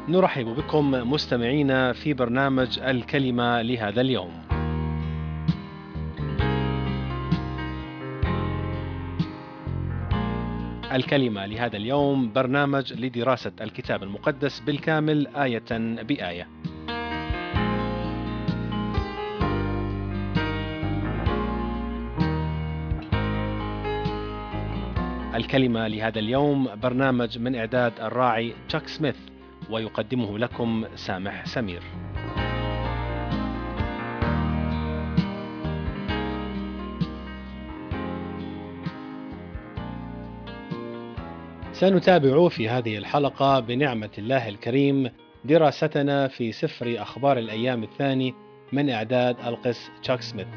نرحب بكم مستمعينا في برنامج الكلمة لهذا اليوم. الكلمة لهذا اليوم برنامج لدراسة الكتاب المقدس بالكامل آية بآية. الكلمة لهذا اليوم برنامج من إعداد الراعي تشاك سميث، ويقدمه لكم سامح سمير. سنتابع في هذه الحلقة بنعمة الله الكريم دراستنا في سفر أخبار الأيام الثاني من إعداد القس تشاك سميث.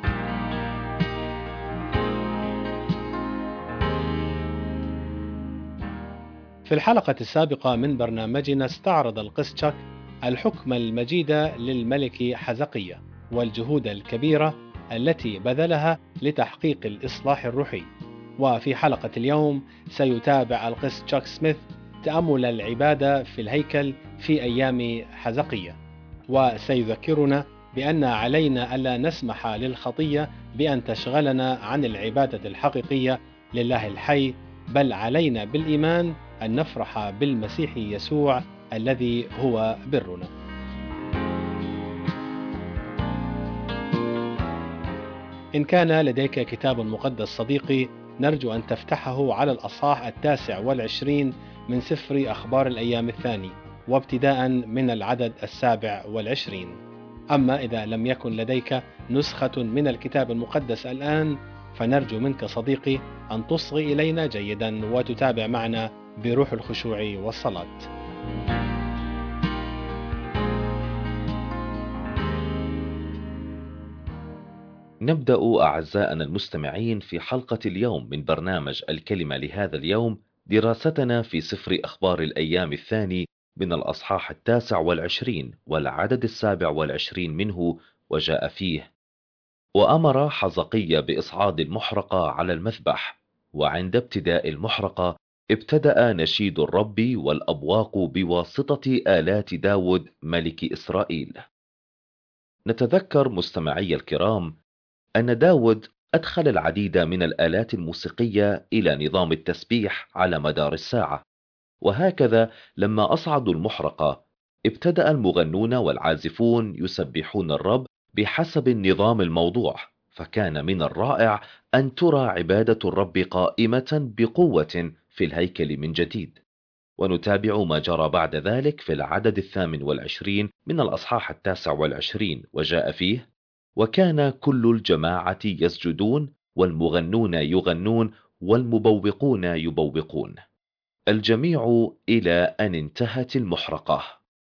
في الحلقة السابقة من برنامجنا استعرض القس تشاك الحكم المجيد للملك حزقية والجهود الكبيرة التي بذلها لتحقيق الإصلاح الروحي. وفي حلقة اليوم سيتابع القس تشاك سميث تأمل العبادة في الهيكل في أيام حزقية، وسيذكرنا بأن علينا ألا نسمح للخطية بأن تشغلنا عن العبادة الحقيقية لله الحي، بل علينا بالإيمان أن نفرح بالمسيح يسوع الذي هو برنا. إن كان لديك كتاب مقدس صديقي، نرجو أن تفتحه على الأصحاح 29 من سفر أخبار الأيام الثاني، وابتداء من العدد 27. أما إذا لم يكن لديك نسخة من الكتاب المقدس الآن، فنرجو منك صديقي أن تصغي إلينا جيدا وتتابع معنا بروح الخشوع والصلاة. نبدأ أعزائنا المستمعين في حلقة اليوم من برنامج الكلمة لهذا اليوم دراستنا في سفر أخبار الأيام الثاني من الأصحاح 29 والعدد 27 منه. وجاء فيه: وأمر حزقية بإصعاد المحرقة على المذبح، وعند ابتداء المحرقة ابتدأ نشيد الرب والأبواق بواسطة آلات داود ملك إسرائيل. نتذكر مستمعي الكرام أن داود أدخل العديد من الآلات الموسيقية إلى نظام التسبيح على مدار الساعة، وهكذا لما أصعدوا المحرقة ابتدأ المغنون والعازفون يسبحون الرب بحسب النظام الموضوع، فكان من الرائع أن ترى عبادة الرب قائمة بقوة في الهيكل من جديد. ونتابع ما جرى بعد ذلك في العدد 28 من الأصحاح 29، وجاء فيه: وكان كل الجماعة يسجدون والمغنون يغنون والمبوقون يبوقون الجميع إلى أن انتهت المحرقة.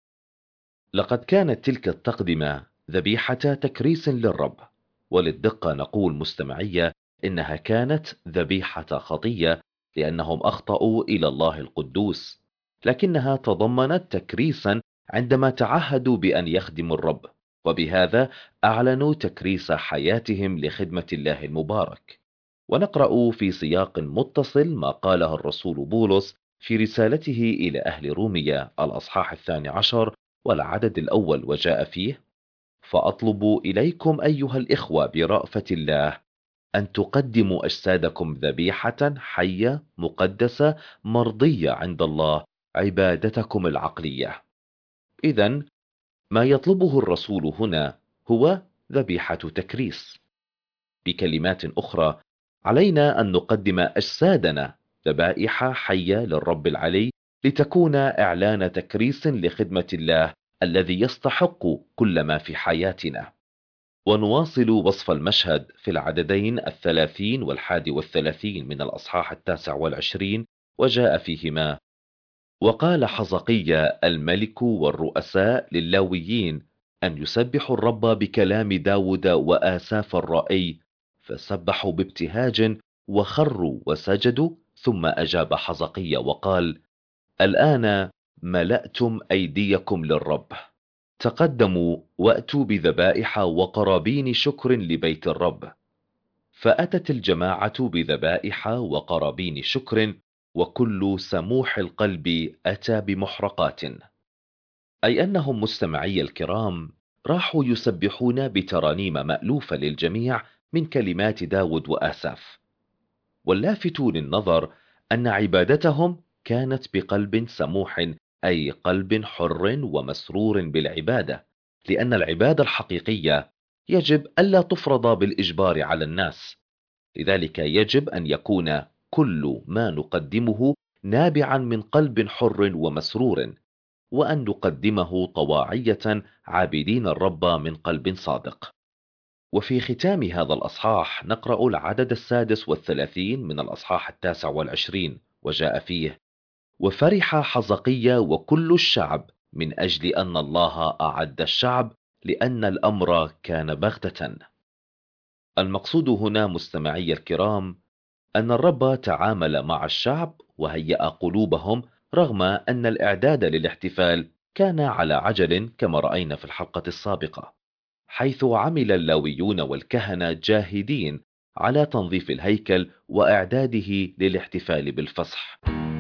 لقد كانت تلك التقدمة ذبيحة تكريس للرب، وللدقة نقول مستمعية إنها كانت ذبيحة خطية لأنهم أخطأوا إلى الله القدوس، لكنها تضمنت تكريسا عندما تعهدوا بأن يخدموا الرب، وبهذا أعلنوا تكريس حياتهم لخدمة الله المبارك. ونقرأ في سياق متصل ما قاله الرسول بولس في رسالته إلى أهل روميا الأصحاح 12 والعدد الأول، وجاء فيه: فأطلب إليكم أيها الإخوة برأفة الله أن تقدموا أجسادكم ذبيحة حية مقدسة مرضية عند الله، عبادتكم العقلية. إذن ما يطلبه الرسول هنا هو ذبيحة تكريس. بكلمات أخرى، علينا أن نقدم أجسادنا ذبائح حية للرب العلي لتكون إعلان تكريس لخدمة الله الذي يستحق كل ما في حياتنا. ونواصل وصف المشهد في العددين 30 و31 من الأصحاح 29، وجاء فيهما: وقال حزقية الملك والرؤساء للاويين أن يسبحوا الرب بكلام داود وآساف الرائي، فسبحوا بابتهاج وخروا وسجدوا. ثم أجاب حزقية وقال: الآن ملأتم أيديكم للرب، تقدموا وأتوا بذبائح وقرابين شكر لبيت الرب. فأتت الجماعة بذبائح وقرابين شكر، وكل سموح القلب أتى بمحرقات. أي أنهم مستمعي الكرام راحوا يسبحون بترانيم مألوفة للجميع من كلمات داود وآساف. واللافت للنظر أن عبادتهم كانت بقلب سموح، أي قلب حر ومسرور بالعبادة، لأن العبادة الحقيقية يجب ألا تفرض بالإجبار على الناس. لذلك يجب أن يكون كل ما نقدمه نابعا من قلب حر ومسرور، وأن نقدمه طواعية عابدين الرب من قلب صادق. وفي ختام هذا الأصحاح نقرأ العدد 36 من الأصحاح 29، وجاء فيه: وفرح حزقيا وكل الشعب من أجل أن الله أعد الشعب، لأن الأمر كان بغتة. المقصود هنا مستمعي الكرام أن الرب تعامل مع الشعب وهيأ قلوبهم، رغم أن الإعداد للاحتفال كان على عجل كما رأينا في الحلقة السابقة، حيث عمل اللاويون والكهنة جاهدين على تنظيف الهيكل وإعداده للاحتفال بالفصح.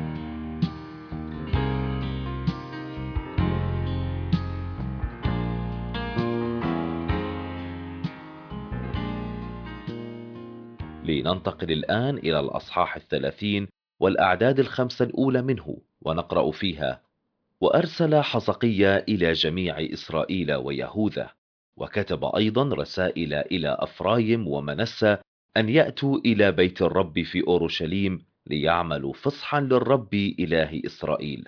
لننتقل الآن إلى الأصحاح 30 والأعداد الخمسة الأولى منه، ونقرأ فيها: وأرسل حزقيا إلى جميع إسرائيل ويهوذا، وكتب أيضا رسائل إلى أفرايم ومنسى أن يأتوا إلى بيت الرب في أورشليم ليعملوا فصحا للرب إله إسرائيل.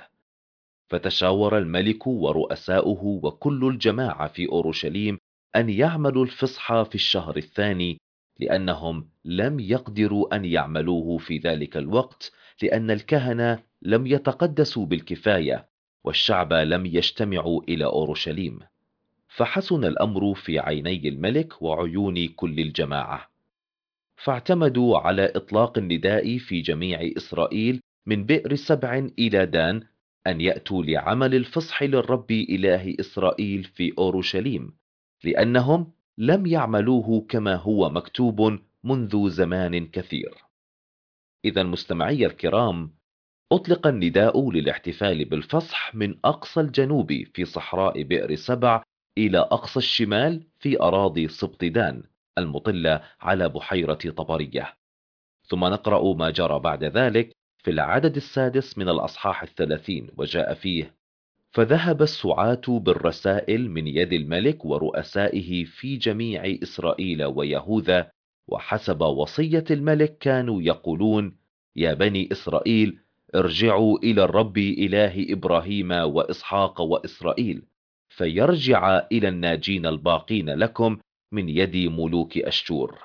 فتشاور الملك ورؤساؤه وكل الجماعة في أورشليم أن يعملوا الفصح في الشهر الثاني، لأنهم لم يقدروا أن يعملوه في ذلك الوقت، لأن الكهنة لم يتقدسوا بالكفاية والشعب لم يجتمعوا إلى أورشليم. فحسن الأمر في عيني الملك وعيون كل الجماعة، فاعتمدوا على إطلاق النداء في جميع إسرائيل من بئر سبع إلى دان أن يأتوا لعمل الفصح للرب إله إسرائيل في أورشليم، لأنهم لم يعملوه كما هو مكتوب منذ زمان كثير. إذا مستمعي الكرام، أطلق النداء للاحتفال بالفصح من أقصى الجنوب في صحراء بئر سبع إلى أقصى الشمال في أراضي سبط دان المطلة على بحيرة طبرية. ثم نقرأ ما جرى بعد ذلك في العدد السادس من الأصحاح 30، وجاء فيه: فذهب السعاة بالرسائل من يد الملك ورؤسائه في جميع إسرائيل ويهوذا، وحسب وصية الملك كانوا يقولون: يا بني إسرائيل، ارجعوا إلى الرب إله إبراهيم وإسحاق وإسرائيل، فيرجع إلى الناجين الباقين لكم من يد ملوك أشور.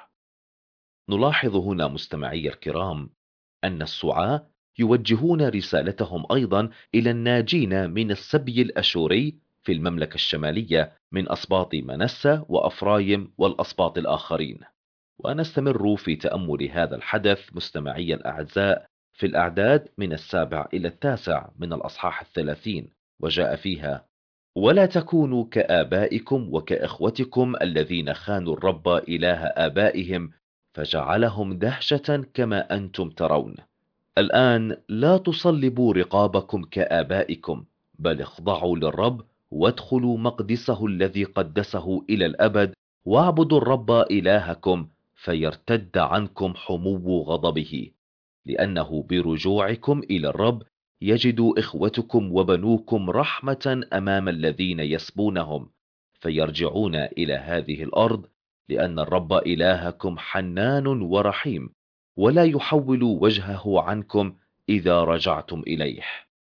نلاحظ هنا مستمعي الكرام أن السعاة يوجهون رسالتهم أيضا إلى الناجين من السبي الأشوري في المملكة الشمالية من أسباط منسى وأفرايم والأسباط الآخرين. ونستمر في تأمل هذا الحدث مستمعي الأعزاء في الأعداد من 7 إلى 9 من الأصحاح 30، وجاء فيها: ولا تكونوا كآبائكم وكإخوتكم الذين خانوا الرب إله آبائهم فجعلهم دهشة كما أنتم ترون. الآن لا تصلبوا رقابكم كآبائكم، بل اخضعوا للرب وادخلوا مقدسه الذي قدسه إلى الأبد، واعبدوا الرب إلهكم فيرتد عنكم حمو غضبه، لأنه برجوعكم إلى الرب يجد إخوتكم وبنوكم رحمة أمام الذين يسبونهم، فيرجعون إلى هذه الأرض، لأن الرب إلهكم حنان ورحيم، ولا يحول وجهه عنكم إذا رجعتم إليه.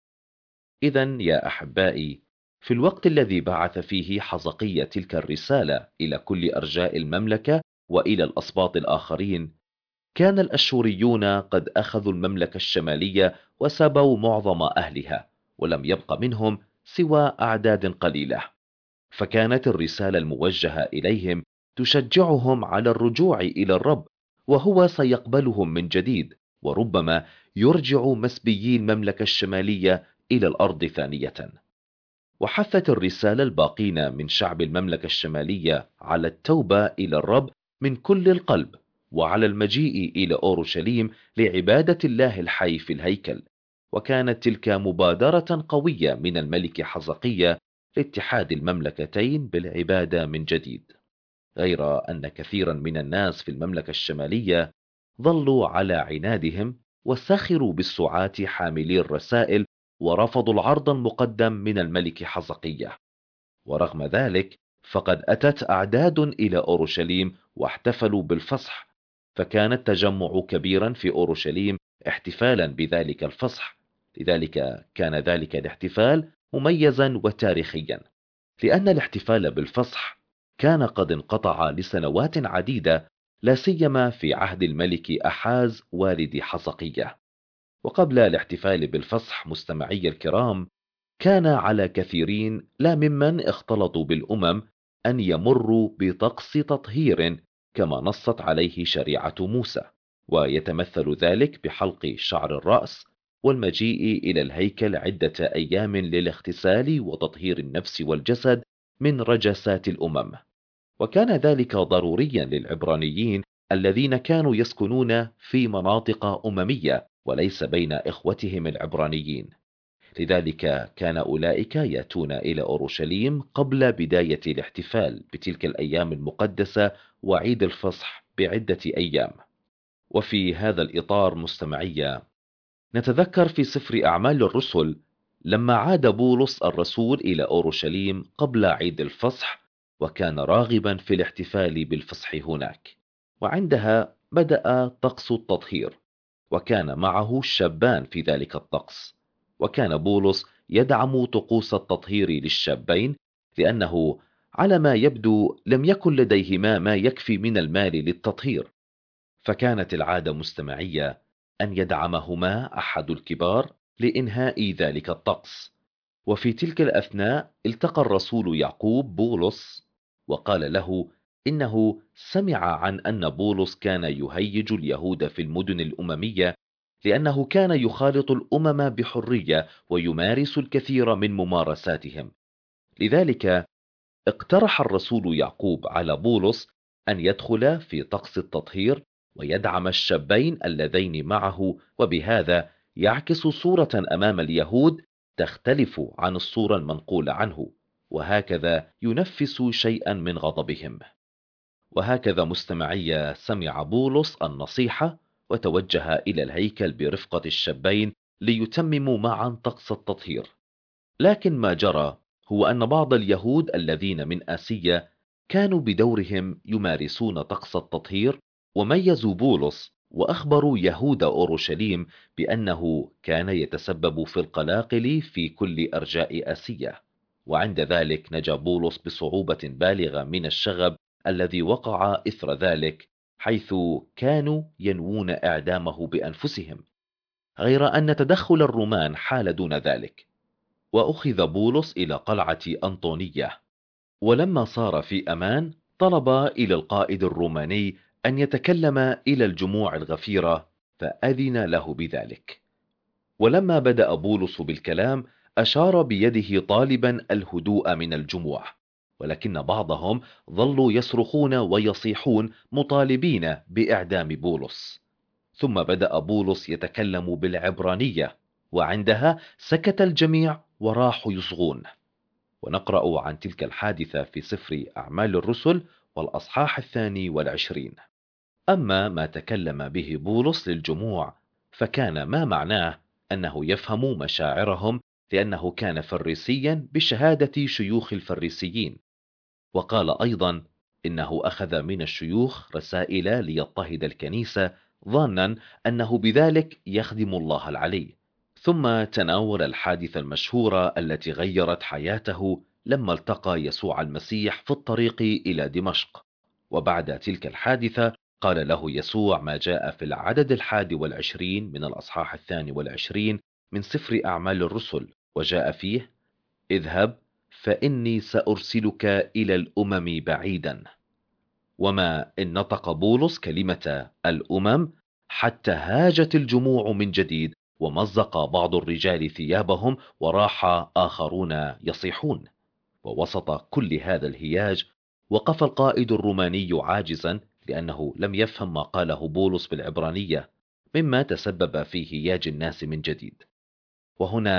إذن يا أحبائي، في الوقت الذي بعث فيه حزقية تلك الرسالة إلى كل أرجاء المملكة وإلى الأسباط الآخرين، كان الأشوريون قد أخذوا المملكة الشمالية وسبوا معظم أهلها، ولم يبق منهم سوى أعداد قليلة. فكانت الرسالة الموجهة إليهم تشجعهم على الرجوع إلى الرب، وهو سيقبلهم من جديد، وربما يرجع مسبيي المملكة الشمالية إلى الأرض ثانية. وحثت الرسالة الباقين من شعب المملكة الشمالية على التوبة إلى الرب من كل القلب، وعلى المجيء إلى أورشليم لعبادة الله الحي في الهيكل. وكانت تلك مبادرة قوية من الملك حزقية لاتحاد المملكتين بالعبادة من جديد، غير أن كثيرا من الناس في المملكة الشمالية ظلوا على عنادهم وسخروا بالسعاة حاملي الرسائل ورفضوا العرض المقدم من الملك حزقية. ورغم ذلك فقد أتت أعداد إلى أورشليم واحتفلوا بالفصح، فكان التجمع كبيرا في أورشليم احتفالا بذلك الفصح. لذلك كان ذلك الاحتفال مميزا وتاريخيا، لأن الاحتفال بالفصح كان قد انقطع لسنوات عديدة، لا سيما في عهد الملك أحاز والد حزقية. وقبل الاحتفال بالفصح مستمعي الكرام، كان على كثيرين لا ممن اختلطوا بالأمم أن يمروا بطقس تطهير كما نصت عليه شريعة موسى، ويتمثل ذلك بحلق شعر الرأس والمجيء إلى الهيكل عدة أيام للاغتسال وتطهير النفس والجسد من رجسات الأمم. وكان ذلك ضروريا للعبرانيين الذين كانوا يسكنون في مناطق أممية وليس بين إخوتهم العبرانيين. لذلك كان أولئك يأتون إلى أورشليم قبل بداية الاحتفال بتلك الأيام المقدسة وعيد الفصح بعدة أيام. وفي هذا الإطار مستمعي، نتذكر في سفر أعمال الرسل لما عاد بولس الرسول إلى أورشليم قبل عيد الفصح، وكان راغبا في الاحتفال بالفصح هناك، وعندها بدأ طقس التطهير، وكان معه شابان في ذلك الطقس. وكان بولس يدعم طقوس التطهير للشابين، لأنه على ما يبدو لم يكن لديهما ما يكفي من المال للتطهير، فكانت العادة مستمعية أن يدعمهما أحد الكبار لإنهاء ذلك الطقس. وفي تلك الأثناء التقى الرسول يعقوب بولس وقال له إنه سمع عن أن بولس كان يهيج اليهود في المدن الأممية، لأنه كان يخالط الأمم بحرية ويمارس الكثير من ممارساتهم. لذلك اقترح الرسول يعقوب على بولس أن يدخل في طقس التطهير ويدعم الشابين اللذين معه، وبهذا يعكس صورة أمام اليهود تختلف عن الصورة المنقولة عنه، وهكذا ينفس شيئا من غضبهم. وهكذا مستمعي سمع بولس النصيحة وتوجه إلى الهيكل برفقة الشابين ليتمموا معا طقس التطهير. لكن ما جرى هو أن بعض اليهود الذين من آسيا كانوا بدورهم يمارسون طقس التطهير، وميزوا بولس وأخبروا يهود أورشليم بأنه كان يتسبب في القلاقل في كل أرجاء آسيا. وعند ذلك نجا بولس بصعوبة بالغة من الشغب الذي وقع إثر ذلك، حيث كانوا ينوون إعدامه بأنفسهم، غير أن تدخل الرومان حال دون ذلك. وأخذ بولس إلى قلعة أنطونية، ولما صار في أمان طلب إلى القائد الروماني أن يتكلم إلى الجموع الغفيرة، فأذن له بذلك. ولما بدأ بولس بالكلام أشار بيده طالبا الهدوء من الجموع، ولكن بعضهم ظلوا يصرخون ويصيحون مطالبين بإعدام بولس. ثم بدأ بولس يتكلم بالعبرانية، وعندها سكت الجميع وراحوا يصغون. ونقرأ عن تلك الحادثة في سفر أعمال الرسل والأصحاح 22. أما ما تكلم به بولس للجموع فكان ما معناه أنه يفهم مشاعرهم، لأنه كان فريسيا بشهادة شيوخ الفريسيين. وقال أيضا إنه أخذ من الشيوخ رسائل ليضطهد الكنيسة، ظانا أنه بذلك يخدم الله العلي. ثم تناول الحادثة المشهورة التي غيرت حياته لما التقى يسوع المسيح في الطريق إلى دمشق. وبعد تلك الحادثة قال له يسوع ما جاء في العدد 21 من الأصحاح 22 من سفر أعمال الرسل، وجاء فيه: اذهب فإني سأرسلك إلى الأمم بعيدا. وما إن نطق بولس كلمة الأمم حتى هاجت الجموع من جديد، ومزق بعض الرجال ثيابهم وراح آخرون يصيحون. ووسط كل هذا الهياج وقف القائد الروماني عاجزا، لأنه لم يفهم ما قاله بولس بالعبرانية، مما تسبب في هياج الناس من جديد. وهنا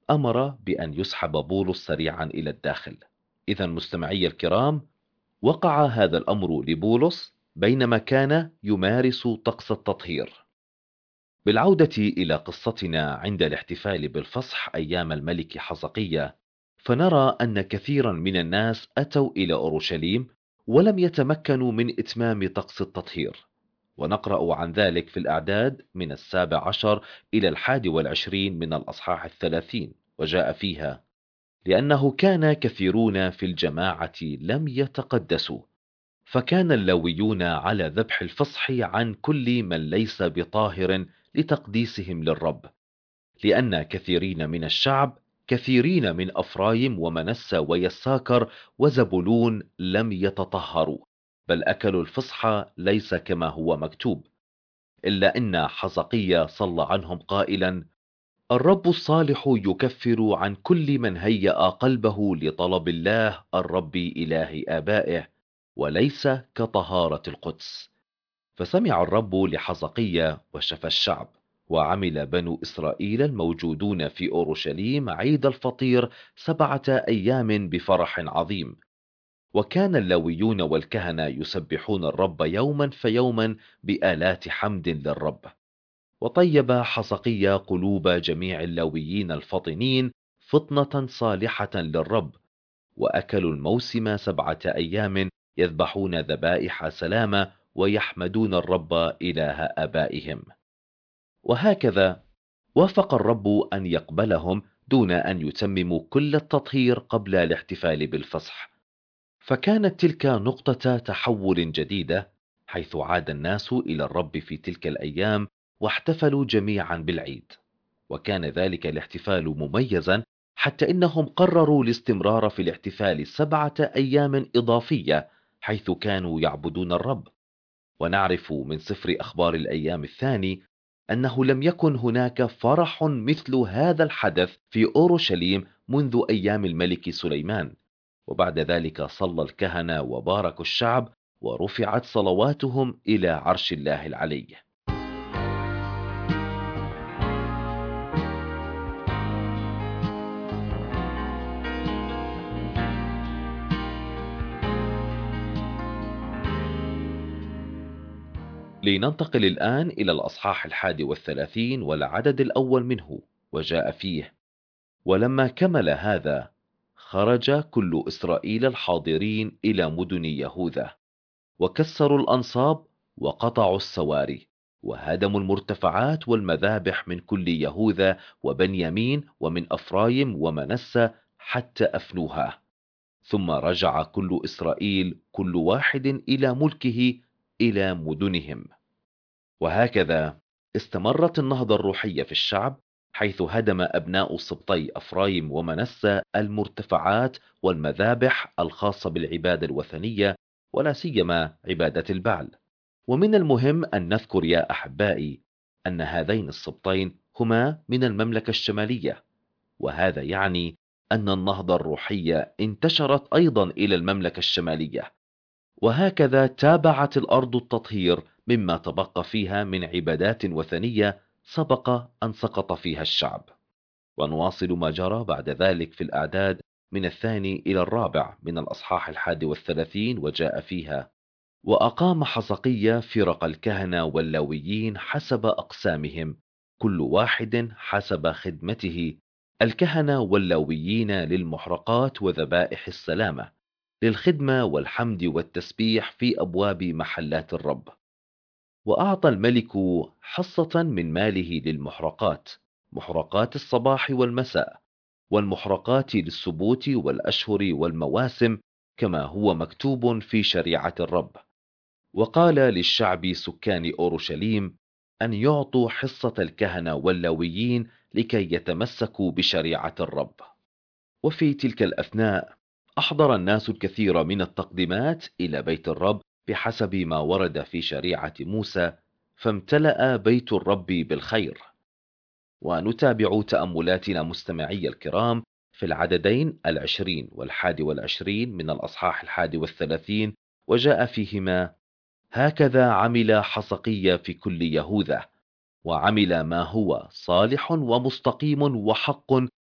أمر بأن يسحب بولس سريعا إلى الداخل. إذا مستمعي الكرام، وقع هذا الأمر لبولس بينما كان يمارس طقس التطهير. بالعودة إلى قصتنا عند الاحتفال بالفصح أيام الملك حزقية، فنرى أن كثيرا من الناس أتوا إلى أورشليم ولم يتمكنوا من إتمام طقس التطهير، ونقرأ عن ذلك في الأعداد من 17 إلى 21 من الأصحاح 30، وجاء فيها: لأنه كان كثيرون في الجماعة لم يتقدسوا، فكان اللاويون على ذبح الفصح عن كل من ليس بطاهر لتقديسهم للرب، لأن كثيرين من الشعب، كثيرين من أفرايم ومنسى ويساكر وزبولون لم يتطهروا، بل أكلوا الفصح ليس كما هو مكتوب. إلا إن حزقية صلى عنهم قائلا: الرب الصالح يكفر عن كل من هيأ قلبه لطلب الله الرب إله آبائه، وليس كطهارة القدس. فسمع الرب لحزقية وشفى الشعب، وعمل بنو إسرائيل الموجودون في أورشليم عيد الفطير 7 أيام بفرح عظيم. وكان اللاويون والكهنة يسبحون الرب يوما فيوما بآلات حمد للرب. وطيب حزقية قلوب جميع اللاويين الفطنين فطنة صالحة للرب، وأكلوا الموسم 7 أيام يذبحون ذبائح سلامة ويحمدون الرب إله آبائهم. وهكذا وافق الرب أن يقبلهم دون أن يتمموا كل التطهير قبل الاحتفال بالفصح. فكانت تلك نقطة تحول جديدة، حيث عاد الناس إلى الرب في تلك الأيام واحتفلوا جميعا بالعيد. وكان ذلك الاحتفال مميزا، حتى إنهم قرروا الاستمرار في الاحتفال 7 أيام إضافية، حيث كانوا يعبدون الرب. ونعرف من سفر أخبار الأيام الثاني أنه لم يكن هناك فرح مثل هذا الحدث في أورشليم منذ أيام الملك سليمان. وبعد ذلك صلى الكهنة وباركوا الشعب، ورفعت صلواتهم إلى عرش الله العلي. لننتقل الآن إلى الأصحاح 31 والعدد الأول منه، وجاء فيه: ولما كمل هذا، خرج كل إسرائيل الحاضرين إلى مدن يهوذا، وكسروا الأنصاب وقطعوا السواري، وهدموا المرتفعات والمذابح من كل يهوذا وبنيامين ومن أفرايم ومنسى حتى أفنوها. ثم رجع كل إسرائيل كل واحد إلى ملكه إلى مدنهم. وهكذا استمرت النهضة الروحية في الشعب، حيث هدم أبناء سبطي أفرايم ومنسى المرتفعات والمذابح الخاصة بالعبادة الوثنية، ولا سيما عبادة البعل. ومن المهم أن نذكر يا أحبائي أن هذين السبطين هما من المملكة الشمالية، وهذا يعني أن النهضة الروحية انتشرت أيضا إلى المملكة الشمالية. وهكذا تابعت الأرض التطهير مما تبقى فيها من عبادات وثنية سبق أن سقط فيها الشعب. ونواصل ما جرى بعد ذلك في الأعداد من 2 إلى 4 من الأصحاح 31، وجاء فيها: وأقام حزقية فرق الكهنة واللاويين حسب أقسامهم، كل واحد حسب خدمته، الكهنة واللاويين للمحرقات وذبائح السلامة، للخدمة والحمد والتسبيح في أبواب محلات الرب. وأعطى الملك حصة من ماله للمحرقات، محرقات الصباح والمساء، والمحرقات للسبوت والأشهر والمواسم، كما هو مكتوب في شريعة الرب. وقال للشعب سكان أورشليم أن يعطوا حصة الكهنة واللاويين لكي يتمسكوا بشريعة الرب. وفي تلك الأثناء أحضر الناس الكثير من التقديمات إلى بيت الرب بحسب ما ورد في شريعة موسى، فامتلأ بيت الرب بالخير. ونتابع تأملاتنا مستمعي الكرام في العددين 20 و21 من الأصحاح 31، وجاء فيهما: هكذا عمل حزقية في كل يهوذا، وعمل ما هو صالح ومستقيم وحق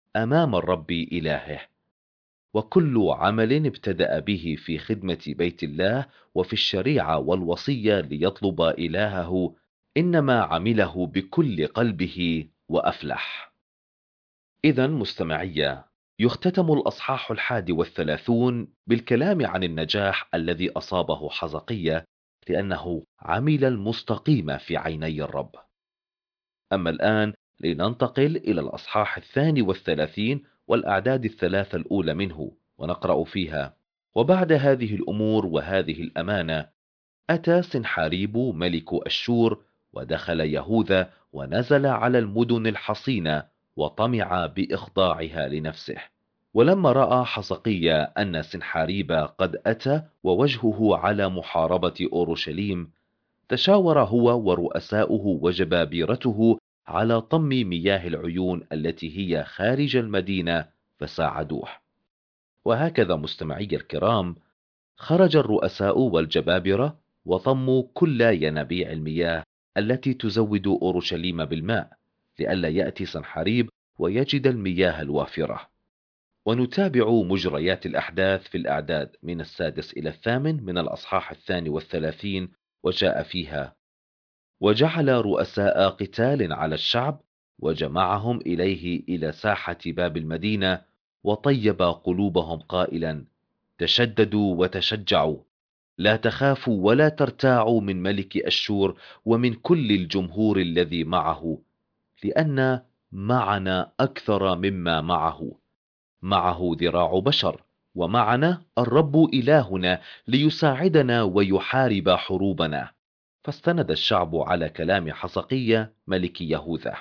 أمام الرب إلهه. وكل عمل ابتدأ به في خدمة بيت الله وفي الشريعة والوصية ليطلب إلهه، إنما عمله بكل قلبه وأفلح. إذا مستمعي، يختتم الأصحاح 31 بالكلام عن النجاح الذي أصابه حزقية لأنه عمل المستقيم في عيني الرب. أما الآن لننتقل إلى الأصحاح 32 والأعداد الثلاثة الأولى منه، ونقرأ فيها: وبعد هذه الأمور وهذه الأمانة أتى سنحاريب ملك أشور ودخل يهوذا ونزل على المدن الحصينة وطمع بإخضاعها لنفسه. ولما رأى حزقية أن سنحاريب قد أتى ووجهه على محاربة أورشليم، تشاور هو ورؤساؤه وجبابرته على طم مياه العيون التي هي خارج المدينة فساعدوه. وهكذا مستمعي الكرام، خرج الرؤساء والجبابرة وطموا كل ينابيع المياه التي تزود أورشليم بالماء، لئلا يأتي سنحريب ويجد المياه الوافرة. ونتابع مجريات الأحداث في الأعداد من 6 إلى 8 من الأصحاح 32، وجاء فيها: وجعل رؤساء قتال على الشعب وجمعهم إليه إلى ساحة باب المدينة، وطيب قلوبهم قائلا: تشددوا وتشجعوا، لا تخافوا ولا ترتاعوا من ملك أشور ومن كل الجمهور الذي معه، لأن معنا أكثر مما معه. معه ذراع بشر، ومعنا الرب إلهنا ليساعدنا ويحارب حروبنا. فاستند الشعب على كلام حزقية ملك يهوذا.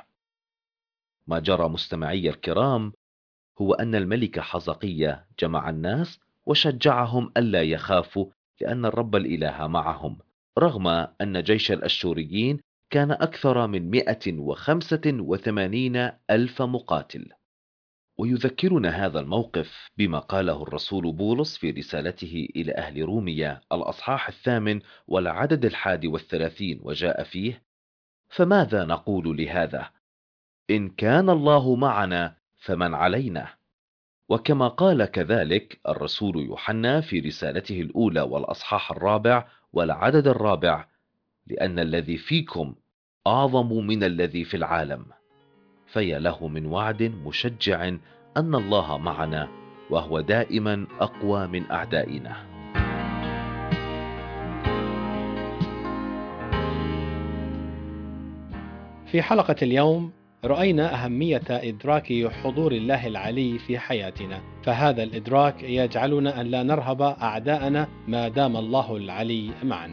ما جرى مستمعي الكرام هو أن الملك حزقية جمع الناس وشجعهم ألا يخافوا، لأن الرب الإله معهم، رغم أن جيش الأشوريين كان أكثر من 185 ألف مقاتل. ويذكرنا هذا الموقف بما قاله الرسول بولس في رسالته إلى أهل روميا الأصحاح 8 والعدد 31، وجاء فيه: فماذا نقول لهذا؟ إن كان الله معنا فمن علينا؟ وكما قال كذلك الرسول يوحنا في رسالته الأولى والأصحاح 4 والعدد 4: لأن الذي فيكم أعظم من الذي في العالم. فيا له من وعد مشجع أن الله معنا، وهو دائما أقوى من أعدائنا. في حلقة اليوم رأينا أهمية إدراك حضور الله العلي في حياتنا، فهذا الإدراك يجعلنا أن لا نرهب أعداءنا ما دام الله العلي معنا.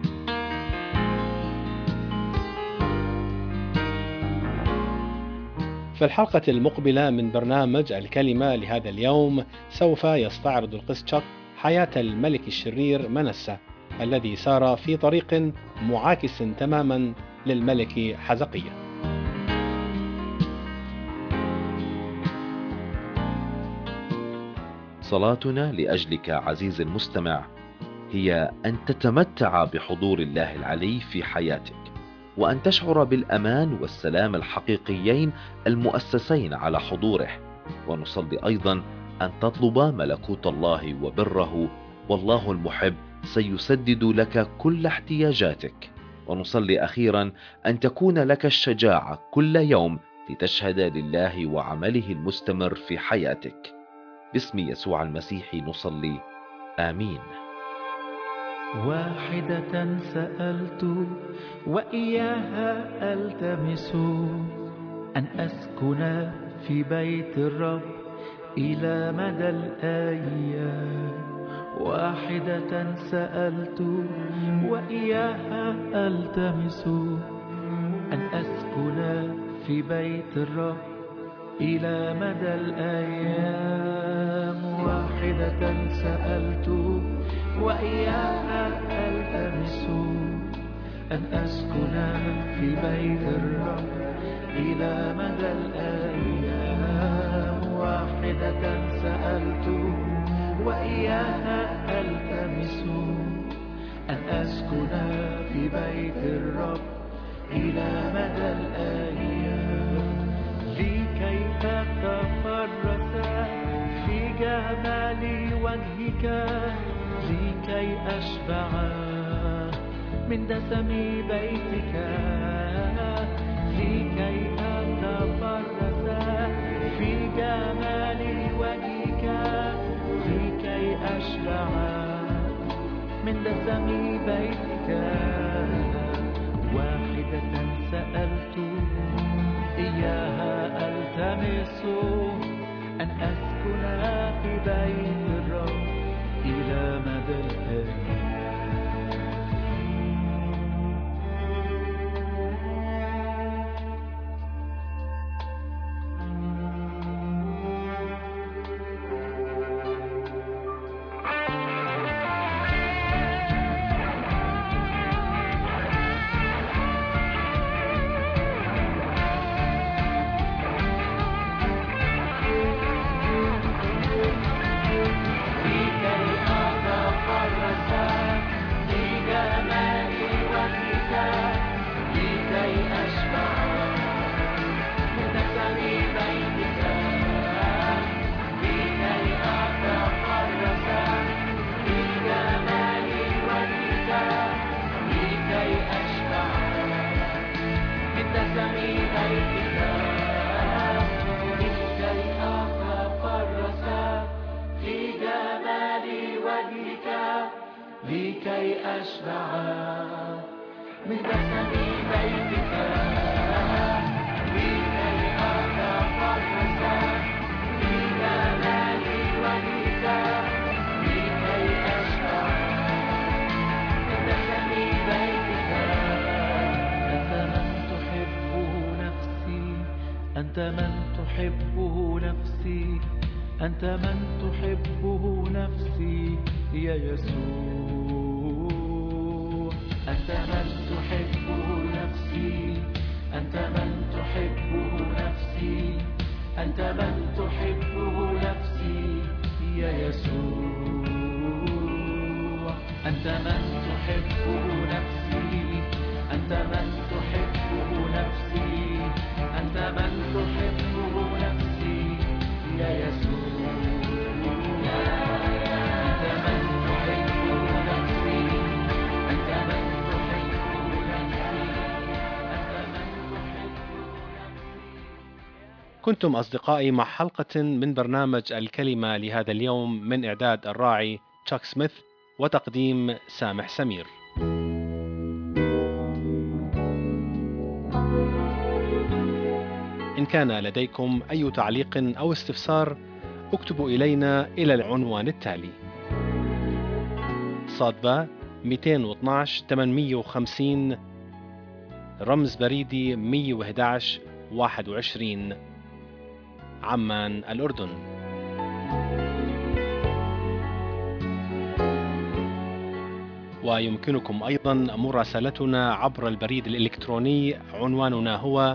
في الحلقة المقبلة من برنامج الكلمة لهذا اليوم سوف يستعرض القس تشاك حياة الملك الشرير منسى الذي سار في طريق معاكس تماما للملك حزقية. صلاتنا لأجلك عزيز المستمع هي أن تتمتع بحضور الله العلي في حياتك، وأن تشعر بالأمان والسلام الحقيقيين المؤسسين على حضوره. ونصلي أيضا أن تطلب ملكوت الله وبره، والله المحب سيسدد لك كل احتياجاتك. ونصلي أخيرا أن تكون لك الشجاعة كل يوم لتشهد لله وعمله المستمر في حياتك. باسم يسوع المسيح نصلي، آمين. واحدة سألت وإياها ألتمس، أن أسكن في بيت الرب إلى مدى الأيام. واحدة سألت وإياها ألتمس، أن أسكن في بيت الرب إلى مدى الأيام. واحدة سألت وإياها ألتمس، أن أسكن في بيت الرب إلى مدى الأيام. واحدة سألت وإياها ألتمس، أن أسكن في بيت الرب إلى مدى الأيام. لكي تتفرد وجهك لكي أشبع من دسم بيتك، لكي أتفرس في جمال وجهك لكي أشبع من دسم بيتك. واحدة سألت إياها ألتمس، أن أسكن في بيت الرب إلى مدى الأيام. لكي أشبع من دسم بيتك، لكي أتفرس في جمال وجهك، لكي أشبع من دسم بيتك. أنت من تحبه نفسي، أنت من تحبه نفسي، أنت من تحبه نفسي يا يسوع. أنت من تحبه نفسي، أنت من تحبه نفسي، أنت من تحبه نفسي يا يسوع. أنت من تحبه نفسي، أنت من تحبه نفسي، أنت من تحبه نفسي يا يسوع. أنت من تحبه نفسي، أنت من تحبه نفسي، أنت من تحبه نفسي. كنتم أصدقائي مع حلقة من برنامج الكلمة لهذا اليوم، من إعداد الراعي تشاك سميث وتقديم سامح سمير. إن كان لديكم أي تعليق أو استفسار اكتبوا إلينا إلى العنوان التالي: صادبة 212 850 رمز بريدي 111 21 عمان الأردن. ويمكنكم أيضا مراسلتنا عبر البريد الإلكتروني، عنواننا هو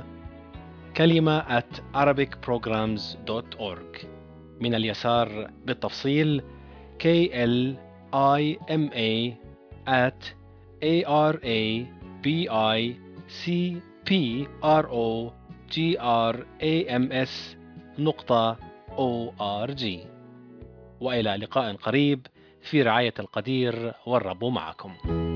kalima@arabicprograms.org. من اليسار بالتفصيل KLIMA@ARABICPROGRAMS.org. وإلى لقاء قريب في رعاية القدير، والرب معكم.